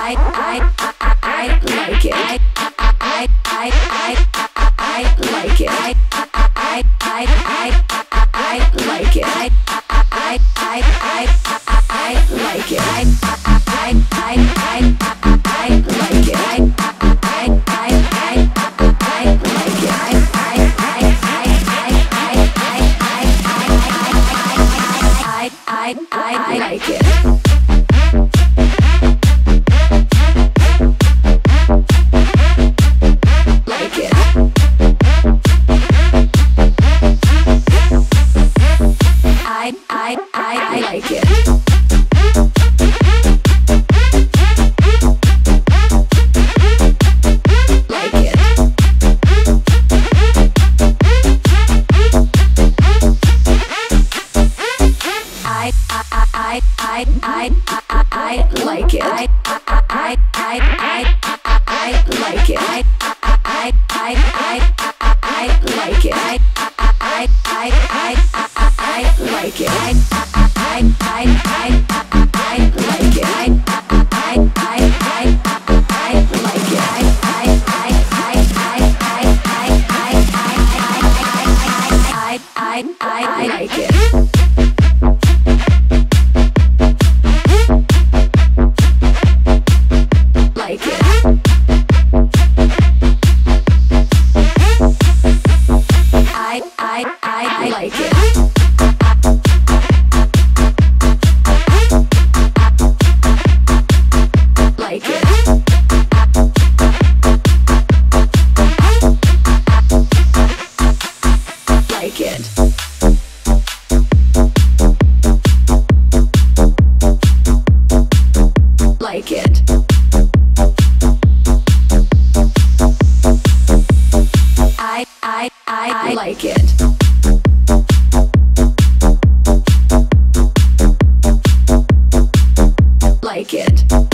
like it. I like it. I like it. I like it. I like it. I like it. Like it. I like it. I like it. I like it. I like it. I like it. Like it. I like it. Like it. Like it. Like it. I like it. Like it.